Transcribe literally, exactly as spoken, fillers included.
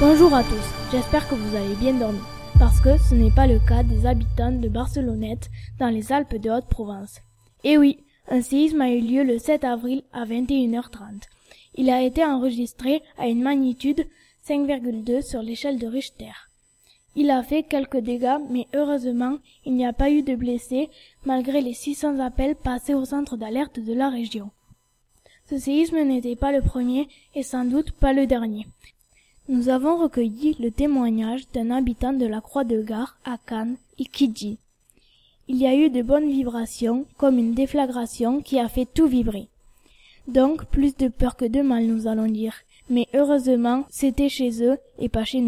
Bonjour à tous, j'espère que vous avez bien dormi, parce que ce n'est pas le cas des habitants de Barcelonnette dans les Alpes de Haute-Provence. Et oui, un séisme a eu lieu le sept avril à vingt et une heures trente. Il a été enregistré à une magnitude cinq virgule deux sur l'échelle de Richter. Il a fait quelques dégâts, mais heureusement, il n'y a pas eu de blessés malgré les six cents appels passés au centre d'alerte de la région. Ce séisme n'était pas le premier et sans doute pas le dernier. Nous avons recueilli le témoignage d'un habitant de la Croix-de-Gare à Cannes et qui dit « Il y a eu de bonnes vibrations, comme une déflagration qui a fait tout vibrer. Donc plus de peur que de mal, nous allons dire. Mais heureusement, c'était chez eux et pas chez nous. »